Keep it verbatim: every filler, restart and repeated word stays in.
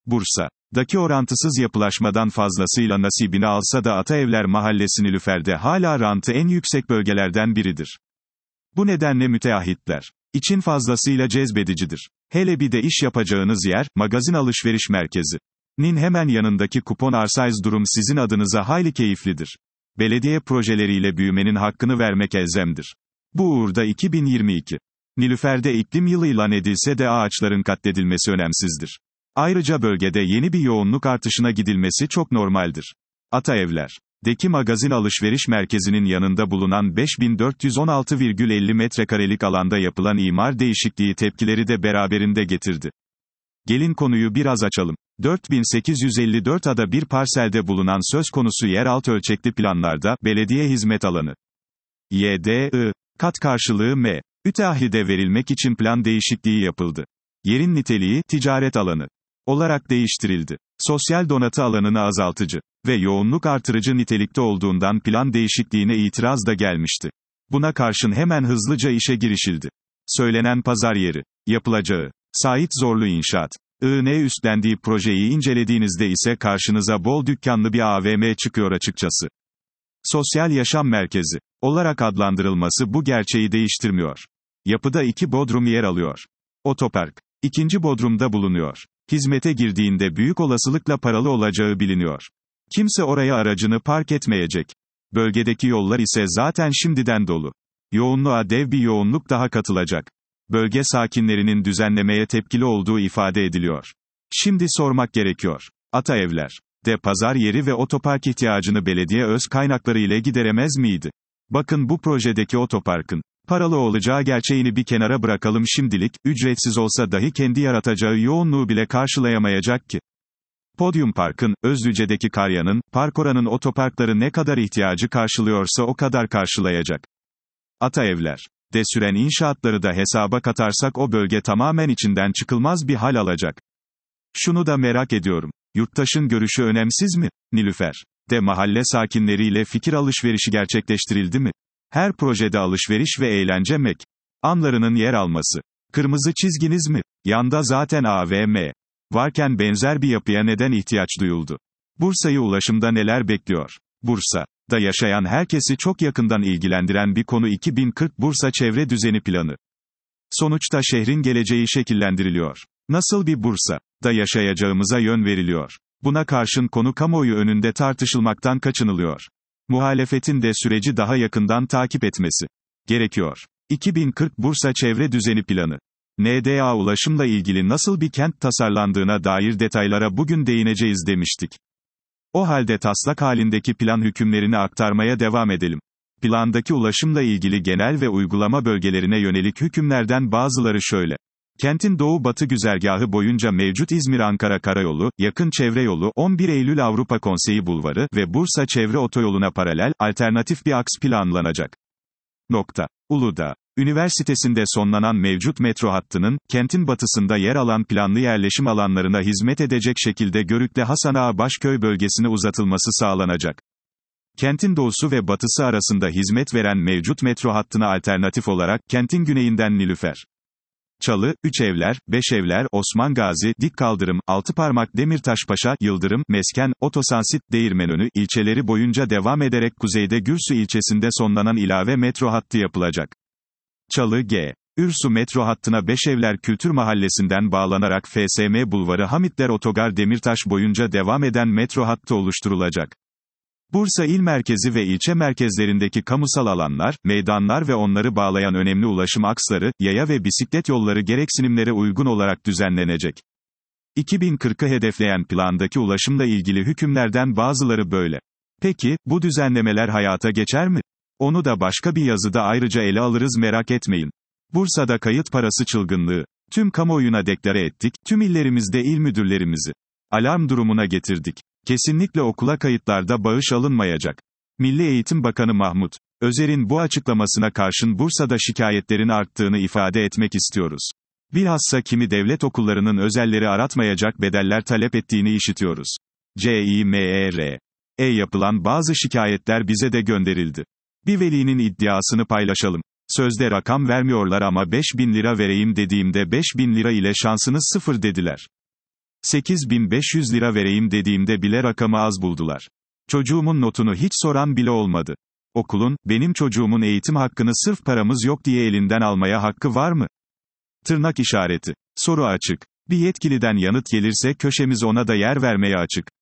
Bursa'daki orantısız yapılaşmadan fazlasıyla nasibini alsa da Ataevler Mahallesi Nilüfer'de hala rantı en yüksek bölgelerden biridir. Bu nedenle müteahhitler için fazlasıyla cezbedicidir. Hele bir de iş yapacağınız yer, magazin alışveriş merkezi nin hemen yanındaki kupon arsayz durum sizin adınıza hayli keyiflidir. Belediye projeleriyle büyümenin hakkını vermek elzemdir. Bu uğurda iki bin yirmi iki Nilüfer'de iklim yılı ilan edilse de ağaçların katledilmesi önemsizdir. Ayrıca bölgede yeni bir yoğunluk artışına gidilmesi çok normaldir. Ataevler'deki magazin alışveriş merkezinin yanında bulunan beş bin dört yüz on altı virgül elli metrekarelik alanda yapılan imar değişikliği tepkileri de beraberinde getirdi. Gelin konuyu biraz açalım. dört bin sekiz yüz elli dört ada bir parselde bulunan söz konusu yeraltı ölçekli planlarda, belediye hizmet alanı Y D I, kat karşılığı M. Müteahhide verilmek için plan değişikliği yapıldı. Yerin niteliği, ticaret alanı olarak değiştirildi. Sosyal donatı alanını azaltıcı ve yoğunluk artırıcı nitelikte olduğundan plan değişikliğine itiraz da gelmişti. Buna karşın hemen hızlıca işe girişildi. Söylenen pazar yeri, yapılacağı, Sait Zorlu İnşaat, I N üstlendiği projeyi incelediğinizde ise karşınıza bol dükkanlı bir A V M çıkıyor açıkçası. Sosyal yaşam merkezi olarak adlandırılması bu gerçeği değiştirmiyor. Yapıda iki bodrum yer alıyor. Otopark, ikinci bodrumda bulunuyor. Hizmete girdiğinde büyük olasılıkla paralı olacağı biliniyor. Kimse oraya aracını park etmeyecek. Bölgedeki yollar ise zaten şimdiden dolu. Yoğunluğa dev bir yoğunluk daha katılacak. Bölge sakinlerinin düzenlemeye tepkili olduğu ifade ediliyor. Şimdi sormak gerekiyor. Ataevler'de pazar yeri ve otopark ihtiyacını belediye öz kaynakları ile gideremez miydi? Bakın bu projedeki otoparkın paralı olacağı gerçeğini bir kenara bırakalım şimdilik, ücretsiz olsa dahi kendi yaratacağı yoğunluğu bile karşılayamayacak ki. Podyum Park'ın, Özlüce'deki Karya'nın, Parkora'nın otoparkları ne kadar ihtiyacı karşılıyorsa o kadar karşılayacak. Ataevler'de süren inşaatları da hesaba katarsak o bölge tamamen içinden çıkılmaz bir hal alacak. Şunu da merak ediyorum. Yurttaşın görüşü önemsiz mi? Nilüfer'de mahalle sakinleriyle fikir alışverişi gerçekleştirildi mi? Her projede alışveriş ve eğlence mekanlarının yer alması. Kırmızı çizginiz mi? Yanda zaten A V M varken benzer bir yapıya neden ihtiyaç duyuldu? Bursa'yı ulaşımda neler bekliyor? Bursa'da yaşayan herkesi çok yakından ilgilendiren bir konu iki bin kırk Bursa Çevre Düzeni Planı. Sonuçta şehrin geleceği şekillendiriliyor. Nasıl bir Bursa'da yaşayacağımıza yön veriliyor. Buna karşın konu kamuoyu önünde tartışılmaktan kaçınılıyor. Muhalefetin de süreci daha yakından takip etmesi gerekiyor. iki bin kırk Bursa Çevre Düzeni Planı. N D A ulaşımla ilgili nasıl bir kent tasarlandığına dair detaylara bugün değineceğiz demiştik. O halde taslak halindeki plan hükümlerini aktarmaya devam edelim. Plandaki ulaşımla ilgili genel ve uygulama bölgelerine yönelik hükümlerden bazıları şöyle. Kentin doğu-batı güzergahı boyunca mevcut İzmir-Ankara Karayolu, yakın çevre yolu, on bir Eylül Avrupa Konseyi Bulvarı ve Bursa Çevre Otoyolu'na paralel, alternatif bir aks planlanacak. Nokta. Uludağ Üniversitesi'nde sonlanan mevcut metro hattının, kentin batısında yer alan planlı yerleşim alanlarına hizmet edecek şekilde Görükle Hasan Ağa Başköy bölgesine uzatılması sağlanacak. Kentin doğusu ve batısı arasında hizmet veren mevcut metro hattına alternatif olarak, kentin güneyinden Nilüfer, Çalı, Üçevler, Beşevler, Osman Gazi, Dikkaldırım, Altıparmak Demirtaşpaşa, Yıldırım, Mesken, Otosansit, Değirmenönü ilçeleri boyunca devam ederek kuzeyde Gürsü ilçesinde sonlanan ilave metro hattı yapılacak. Çalı G. Ürsu metro hattına Beşevler Kültür Mahallesi'nden bağlanarak F S M Bulvarı Hamitler Otogar Demirtaş boyunca devam eden metro hattı oluşturulacak. Bursa il merkezi ve ilçe merkezlerindeki kamusal alanlar, meydanlar ve onları bağlayan önemli ulaşım aksları, yaya ve bisiklet yolları gereksinimlere uygun olarak düzenlenecek. iki bin kırkı hedefleyen plandaki ulaşımla ilgili hükümlerden bazıları böyle. Peki, bu düzenlemeler hayata geçer mi? Onu da başka bir yazıda ayrıca ele alırız merak etmeyin. Bursa'da kayıt parası çılgınlığı. Tüm kamuoyuna deklare ettik, tüm illerimizde il müdürlerimizi alarm durumuna getirdik. Kesinlikle okula kayıtlarda bağış alınmayacak. Milli Eğitim Bakanı Mahmut Özer'in bu açıklamasına karşın Bursa'da şikayetlerin arttığını ifade etmek istiyoruz. Bilhassa kimi devlet okullarının özelleri aratmayacak bedeller talep ettiğini işitiyoruz. C İ M E R E yapılan bazı şikayetler bize de gönderildi. Bir velinin iddiasını paylaşalım. Sözde rakam vermiyorlar ama beş bin lira vereyim dediğimde beş bin lira ile şansınız sıfır dediler. sekiz bin beş yüz lira vereyim dediğimde bile rakamı az buldular. Çocuğumun notunu hiç soran bile olmadı. Okulun, benim çocuğumun eğitim hakkını sırf paramız yok diye elinden almaya hakkı var mı? Tırnak işareti. Soru açık. Bir yetkiliden yanıt gelirse köşemiz ona da yer vermeye açık.